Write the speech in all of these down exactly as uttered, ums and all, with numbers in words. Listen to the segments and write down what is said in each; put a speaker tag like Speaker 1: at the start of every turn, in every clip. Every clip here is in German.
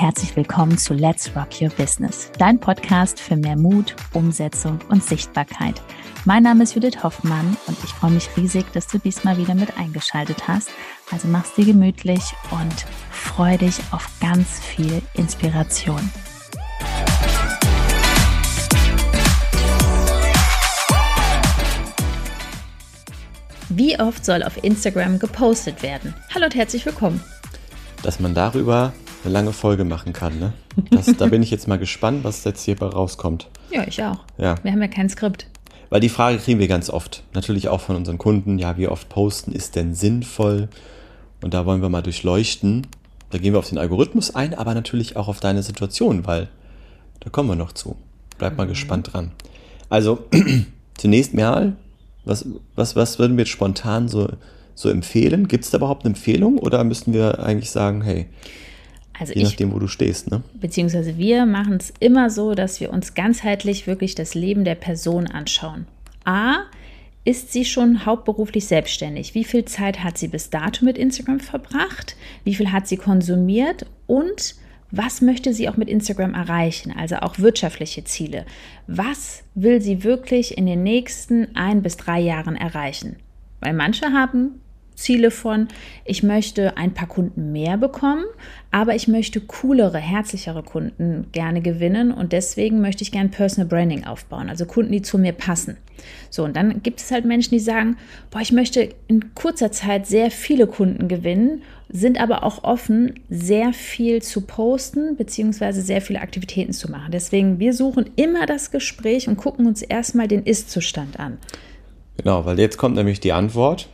Speaker 1: herzlich willkommen zu Let's Rock Your Business, dein Podcast für mehr Mut, Umsetzung und Sichtbarkeit. Mein Name ist Judith Hoffmann und ich freue mich riesig, dass du diesmal wieder mit eingeschaltet hast. Also mach's dir gemütlich und freu dich auf ganz viel Inspiration. Wie oft soll auf Instagram gepostet werden? Hallo und herzlich willkommen.
Speaker 2: Dass man darüber eine lange Folge machen kann, ne? Das, da bin ich jetzt mal gespannt, was jetzt hierbei rauskommt.
Speaker 1: Ja, ich auch.
Speaker 2: Ja.
Speaker 1: Wir haben ja kein Skript.
Speaker 2: Weil die Frage kriegen wir ganz oft. Natürlich auch von unseren Kunden. Ja, wie oft posten ist denn sinnvoll? Und da wollen wir mal durchleuchten. Da gehen wir auf den Algorithmus ein, aber natürlich auch auf deine Situation, weil da kommen wir noch zu. Bleib mhm. mal gespannt dran. Also, zunächst mal, was, was, was würden wir jetzt spontan so, so empfehlen? Gibt es da überhaupt eine Empfehlung oder müssen wir eigentlich sagen, hey,
Speaker 1: also
Speaker 2: je
Speaker 1: ich,
Speaker 2: nachdem, wo du stehst, ne?
Speaker 1: Beziehungsweise wir machen es immer so, dass wir uns ganzheitlich wirklich das Leben der Person anschauen. A, ist sie schon hauptberuflich selbstständig? Wie viel Zeit hat sie bis dato mit Instagram verbracht? Wie viel hat sie konsumiert? Und was möchte sie auch mit Instagram erreichen? Also auch wirtschaftliche Ziele. Was will sie wirklich in den nächsten ein bis drei Jahren erreichen? Weil manche haben Ziele von, ich möchte ein paar Kunden mehr bekommen, aber ich möchte coolere, herzlichere Kunden gerne gewinnen und deswegen möchte ich gerne Personal Branding aufbauen, also Kunden, die zu mir passen. So, und dann gibt es halt Menschen, die sagen, boah, ich möchte in kurzer Zeit sehr viele Kunden gewinnen, sind aber auch offen, sehr viel zu posten, beziehungsweise sehr viele Aktivitäten zu machen. Deswegen, wir suchen immer das Gespräch und gucken uns erstmal den Ist-Zustand an.
Speaker 2: Genau, weil jetzt kommt nämlich die Antwort.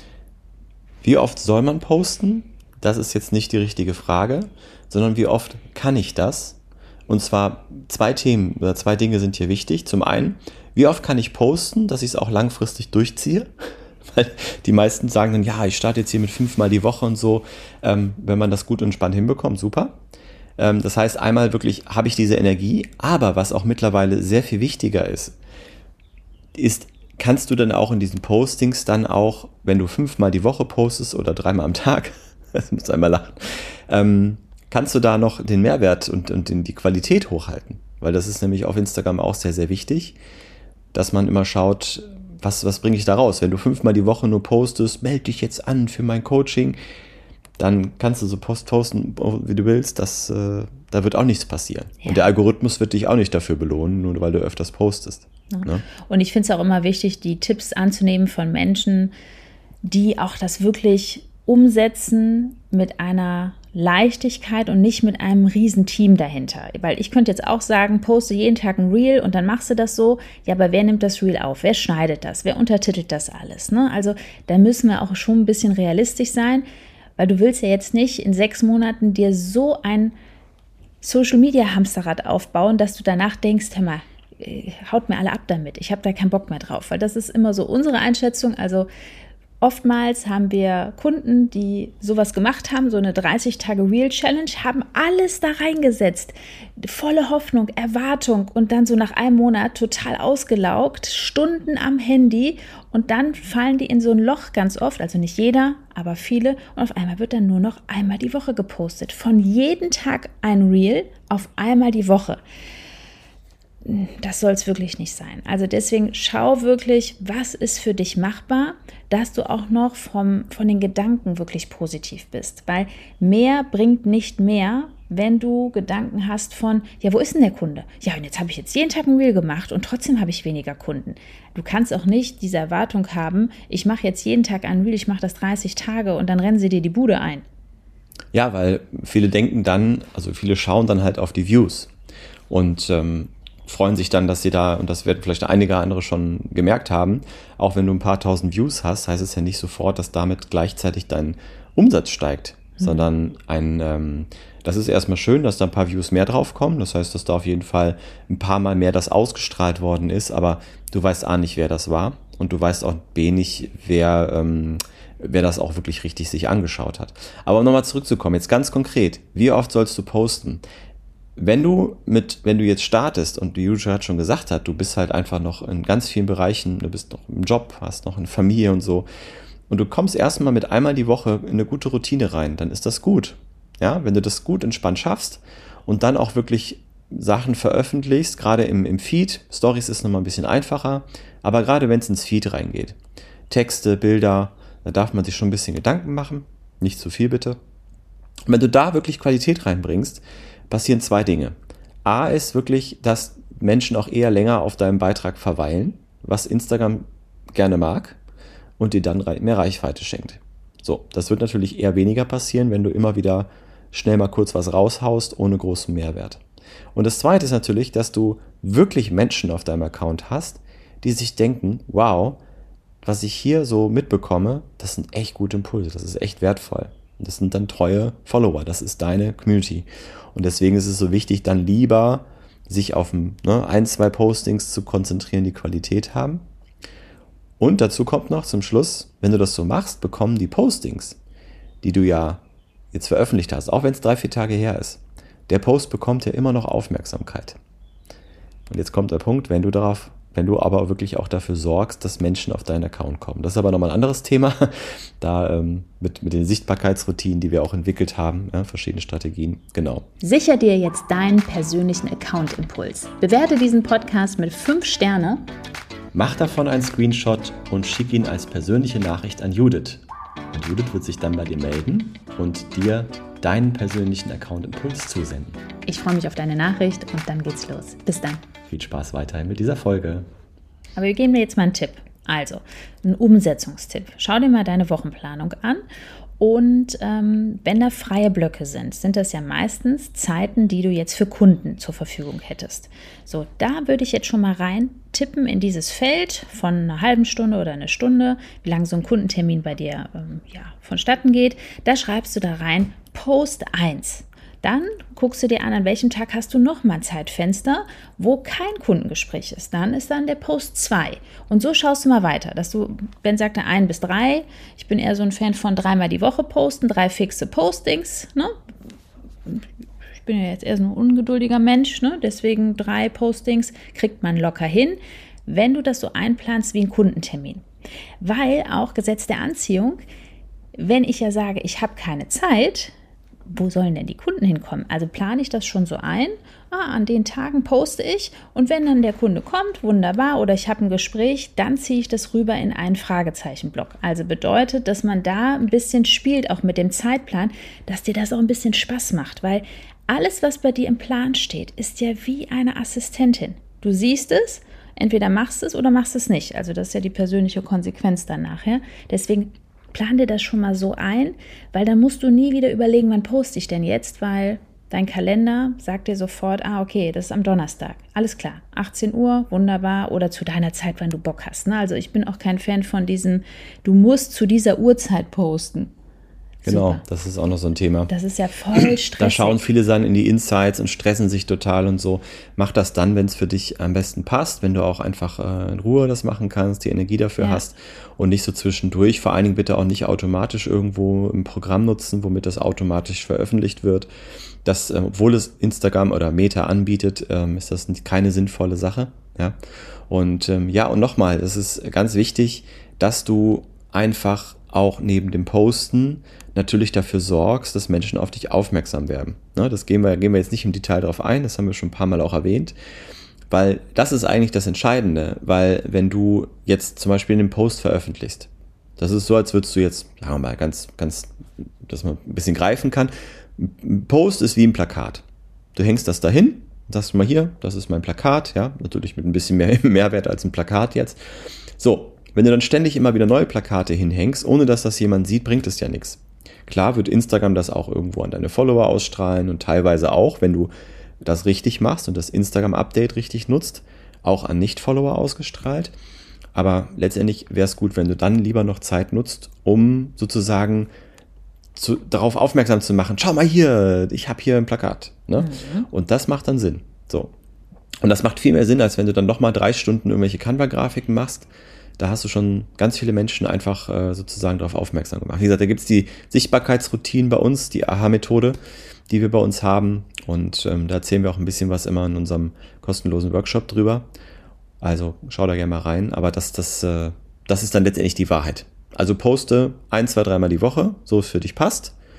Speaker 2: Wie oft soll man posten? Das ist jetzt nicht die richtige Frage, sondern wie oft kann ich das? Und zwar zwei Themen oder zwei Dinge sind hier wichtig. Zum einen, wie oft kann ich posten, dass ich es auch langfristig durchziehe? Weil die meisten sagen dann, ja, ich starte jetzt hier mit fünfmal die Woche und so. Ähm, wenn man das gut und entspannt hinbekommt, super. Ähm, das heißt, einmal wirklich habe ich diese Energie, aber was auch mittlerweile sehr viel wichtiger ist, ist, kannst du dann auch in diesen Postings dann auch, wenn du fünfmal die Woche postest oder dreimal am Tag, das muss einmal lachen, ähm, kannst du da noch den Mehrwert und, und den, die Qualität hochhalten? Weil das ist nämlich auf Instagram auch sehr, sehr wichtig, dass man immer schaut, was, was bringe ich da raus? Wenn du fünfmal die Woche nur postest, melde dich jetzt an für mein Coaching, dann kannst du so Post posten, wie du willst, das, äh, da wird auch nichts passieren. Ja. Und der Algorithmus wird dich auch nicht dafür belohnen, nur weil du öfters postest.
Speaker 1: Ja. Ne? Und ich finde es auch immer wichtig, die Tipps anzunehmen von Menschen, die auch das wirklich umsetzen mit einer Leichtigkeit und nicht mit einem riesen Team dahinter. Weil ich könnte jetzt auch sagen, poste jeden Tag ein Reel und dann machst du das so. Ja, aber wer nimmt das Reel auf? Wer schneidet das? Wer untertitelt das alles? Ne? Also da müssen wir auch schon ein bisschen realistisch sein, weil du willst ja jetzt nicht in sechs Monaten dir so ein Social-Media-Hamsterrad aufbauen, dass du danach denkst, hör mal, haut mir alle ab damit, ich habe da keinen Bock mehr drauf, weil das ist immer so unsere Einschätzung. Also oftmals haben wir Kunden, die sowas gemacht haben, so eine dreißig-Tage-Reel-Challenge, haben alles da reingesetzt, volle Hoffnung, Erwartung und dann so nach einem Monat total ausgelaugt, Stunden am Handy und dann fallen die in so ein Loch ganz oft, also nicht jeder, aber viele und auf einmal wird dann nur noch einmal die Woche gepostet. Von jedem Tag ein Reel auf einmal die Woche. Das soll es wirklich nicht sein. Also deswegen schau wirklich, was ist für dich machbar, dass du auch noch vom, von den Gedanken wirklich positiv bist. Weil mehr bringt nicht mehr, wenn du Gedanken hast von, ja, wo ist denn der Kunde? Ja, und jetzt habe ich jetzt jeden Tag ein Reel gemacht und trotzdem habe ich weniger Kunden. Du kannst auch nicht diese Erwartung haben, ich mache jetzt jeden Tag ein Reel, ich mache das dreißig Tage und dann rennen sie dir die Bude ein.
Speaker 2: Ja, weil viele denken dann, also viele schauen dann halt auf die Views und ähm, freuen sich dann, dass sie da, und das werden vielleicht einige andere schon gemerkt haben, auch wenn du ein paar tausend Views hast, heißt es ja nicht sofort, dass damit gleichzeitig dein Umsatz steigt, mhm. sondern ein, ähm, das ist erstmal schön, dass da ein paar Views mehr drauf kommen, das heißt, dass da auf jeden Fall ein paar Mal mehr das ausgestrahlt worden ist, aber du weißt A nicht, wer das war und du weißt auch B nicht, wer, ähm, wer das auch wirklich richtig sich angeschaut hat. Aber um nochmal zurückzukommen, jetzt ganz konkret, wie oft sollst du posten? Wenn du mit, wenn du jetzt startest und die Julia hat schon gesagt hat, du bist halt einfach noch in ganz vielen Bereichen, du bist noch im Job, hast noch eine Familie und so und du kommst erstmal mit einmal die Woche in eine gute Routine rein, dann ist das gut. Ja, wenn du das gut entspannt schaffst und dann auch wirklich Sachen veröffentlichst, gerade im, im Feed, Stories ist nochmal ein bisschen einfacher, aber gerade wenn es ins Feed reingeht, Texte, Bilder, da darf man sich schon ein bisschen Gedanken machen, nicht zu viel bitte. Und wenn du da wirklich Qualität reinbringst, passieren zwei Dinge. A ist wirklich, dass Menschen auch eher länger auf deinem Beitrag verweilen, was Instagram gerne mag und dir dann mehr Reichweite schenkt. So, das wird natürlich eher weniger passieren, wenn du immer wieder schnell mal kurz was raushaust, ohne großen Mehrwert. Und das Zweite ist natürlich, dass du wirklich Menschen auf deinem Account hast, die sich denken, wow, was ich hier so mitbekomme, das sind echt gute Impulse, das ist echt wertvoll. Und das sind dann treue Follower, das ist deine Community. Und deswegen ist es so wichtig, dann lieber sich auf ne, ein, zwei Postings zu konzentrieren, die Qualität haben. Und dazu kommt noch zum Schluss, wenn du das so machst, bekommen die Postings, die du ja jetzt veröffentlicht hast, auch wenn es drei, vier Tage her ist, der Post bekommt ja immer noch Aufmerksamkeit. Und jetzt kommt der Punkt, wenn du darauf, wenn du aber wirklich auch dafür sorgst, dass Menschen auf deinen Account kommen. Das ist aber nochmal ein anderes Thema, da ähm, mit, mit den Sichtbarkeitsroutinen, die wir auch entwickelt haben, ja, verschiedene Strategien, genau.
Speaker 1: Sicher dir jetzt deinen persönlichen Account-Impuls. Bewerte diesen Podcast mit fünf Sterne.
Speaker 2: Mach davon einen Screenshot und schick ihn als persönliche Nachricht an Judith. Und Judith wird sich dann bei dir melden und dir deinen persönlichen Account-Impuls zusenden.
Speaker 1: Ich freue mich auf deine Nachricht und dann geht's los. Bis dann.
Speaker 2: Viel Spaß weiterhin mit dieser Folge.
Speaker 1: Aber wir geben dir jetzt mal einen Tipp. Also, ein Umsetzungstipp. Schau dir mal deine Wochenplanung an. Und ähm, wenn da freie Blöcke sind, sind das ja meistens Zeiten, die du jetzt für Kunden zur Verfügung hättest. So, da würde ich jetzt schon mal rein tippen in dieses Feld von einer halben Stunde oder eine Stunde, wie lange so ein Kundentermin bei dir ähm, ja, vonstatten geht. Da schreibst du da rein Post eins. Dann guckst du dir an, an welchem Tag hast du nochmal ein Zeitfenster, wo kein Kundengespräch ist. Dann ist dann der Post zwei. Und so schaust du mal weiter, dass du, Ben sagte ein bis drei, ich bin eher so ein Fan von dreimal die Woche posten, drei fixe Postings. Ne? Ich bin ja jetzt eher so ein ungeduldiger Mensch, ne? Deswegen drei Postings kriegt man locker hin, wenn du das so einplanst wie einen Kundentermin. Weil auch Gesetz der Anziehung, wenn ich ja sage, ich habe keine Zeit, wo sollen denn die Kunden hinkommen? Also plane ich das schon so ein, ah, an den Tagen poste ich und wenn dann der Kunde kommt, wunderbar, oder ich habe ein Gespräch, dann ziehe ich das rüber in einen Fragezeichenblock. Also bedeutet, dass man da ein bisschen spielt, auch mit dem Zeitplan, dass dir das auch ein bisschen Spaß macht, weil alles, was bei dir im Plan steht, ist ja wie eine Assistentin. Du siehst es, entweder machst es oder machst es nicht. Also das ist ja die persönliche Konsequenz dann nachher. Deswegen plan dir das schon mal so ein, weil dann musst du nie wieder überlegen, wann poste ich denn jetzt, weil dein Kalender sagt dir sofort, ah, okay, das ist am Donnerstag. Alles klar, achtzehn Uhr, wunderbar, oder zu deiner Zeit, wann du Bock hast. Ne? Also ich bin auch kein Fan von diesem, du musst zu dieser Uhrzeit posten.
Speaker 2: Genau,
Speaker 1: Super.
Speaker 2: Das ist auch noch so ein Thema.
Speaker 1: Das ist ja voll stressig.
Speaker 2: Da schauen viele dann in die Insights und stressen sich total und so. Mach das dann, wenn es für dich am besten passt, wenn du auch einfach äh, in Ruhe das machen kannst, die Energie dafür ja. hast und nicht so zwischendurch. Vor allen Dingen bitte auch nicht automatisch irgendwo ein Programm nutzen, womit das automatisch veröffentlicht wird. Das, äh, obwohl es Instagram oder Meta anbietet, ähm, ist das keine sinnvolle Sache. Ja? Und ähm, ja, und nochmal, es ist ganz wichtig, dass du einfach auch neben dem Posten natürlich dafür sorgst, dass Menschen auf dich aufmerksam werden. Ne, das gehen wir, gehen wir jetzt nicht im Detail drauf ein, das haben wir schon ein paar Mal auch erwähnt, weil das ist eigentlich das Entscheidende, weil wenn du jetzt zum Beispiel einen Post veröffentlichst, das ist so, als würdest du jetzt, sagen wir mal, ganz, ganz, dass man ein bisschen greifen kann, ein Post ist wie ein Plakat. Du hängst das dahin, sagst mal hier, das ist mein Plakat, ja, natürlich mit ein bisschen mehr Mehrwert als ein Plakat jetzt. So, wenn du dann ständig immer wieder neue Plakate hinhängst, ohne dass das jemand sieht, bringt es ja nichts. Klar wird Instagram das auch irgendwo an deine Follower ausstrahlen und teilweise auch, wenn du das richtig machst und das Instagram-Update richtig nutzt, auch an Nicht-Follower ausgestrahlt. Aber letztendlich wäre es gut, wenn du dann lieber noch Zeit nutzt, um sozusagen zu, darauf aufmerksam zu machen, schau mal hier, ich habe hier ein Plakat. Ne? Mhm. Und das macht dann Sinn. So. Und das macht viel mehr Sinn, als wenn du dann nochmal drei Stunden irgendwelche Canva-Grafiken machst. Da hast du schon ganz viele Menschen einfach äh, sozusagen darauf aufmerksam gemacht. Wie gesagt, da gibt es die Sichtbarkeitsroutinen bei uns, die A H A-Methode, die wir bei uns haben. Und ähm, da erzählen wir auch ein bisschen was immer in unserem kostenlosen Workshop drüber. Also schau da gerne mal rein. Aber das, das, äh, das ist dann letztendlich die Wahrheit. Also poste ein, zwei, dreimal die Woche, so es für dich passt.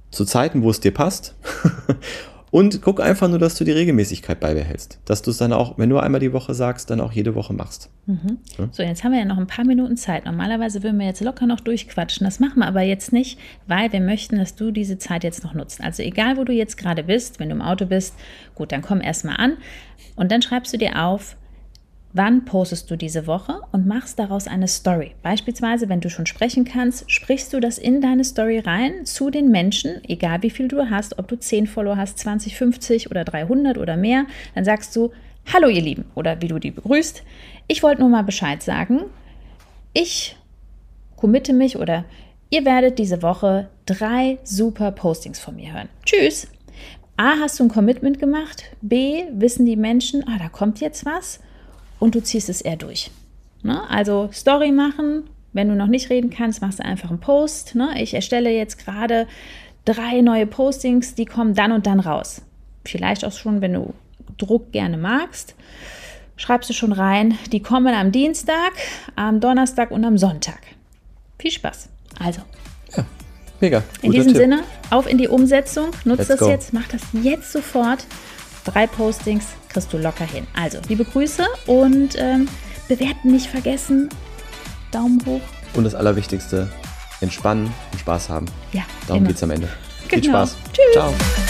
Speaker 2: zu Zeiten, wo es dir passt. Und guck einfach nur, dass du die Regelmäßigkeit beibehältst. Dass du es dann auch, wenn du einmal die Woche sagst, dann auch jede Woche machst.
Speaker 1: Mhm. Ja? So, jetzt haben wir ja noch ein paar Minuten Zeit. Normalerweise würden wir jetzt locker noch durchquatschen. Das machen wir aber jetzt nicht, weil wir möchten, dass du diese Zeit jetzt noch nutzt. Also egal, wo du jetzt gerade bist, wenn du im Auto bist, gut, dann komm erstmal an und dann schreibst du dir auf, wann postest du diese Woche und machst daraus eine Story. Beispielsweise, wenn du schon sprechen kannst, sprichst du das in deine Story rein zu den Menschen, egal wie viel du hast, ob du zehn Follower hast, zwanzig, fünfzig oder dreihundert oder mehr, dann sagst du, hallo ihr Lieben, oder wie du die begrüßt. Ich wollte nur mal Bescheid sagen, ich committe mich oder ihr werdet diese Woche drei super Postings von mir hören. Tschüss! A, hast du ein Commitment gemacht, B, wissen die Menschen, ah, da kommt jetzt was, und du ziehst es eher durch. Ne? Also Story machen, wenn du noch nicht reden kannst, machst du einfach einen Post. Ne? Ich erstelle jetzt gerade drei neue Postings, die kommen dann und dann raus. Vielleicht auch schon, wenn du Druck gerne magst, schreibst du schon rein, die kommen am Dienstag, am Donnerstag und am Sonntag. Viel Spaß. Also.
Speaker 2: Ja, mega.
Speaker 1: In diesem Tipp. Sinne, auf in die Umsetzung. Nutz
Speaker 2: Let's
Speaker 1: das
Speaker 2: go.
Speaker 1: jetzt, mach das jetzt sofort. Drei Postings kriegst du locker hin. Also, liebe Grüße und ähm, bewerten nicht vergessen. Daumen hoch.
Speaker 2: Und das Allerwichtigste, entspannen und Spaß haben.
Speaker 1: Ja,
Speaker 2: Darum
Speaker 1: immer.
Speaker 2: geht's am Ende.
Speaker 1: Genau.
Speaker 2: Viel Spaß.
Speaker 1: Tschüss.
Speaker 2: Ciao.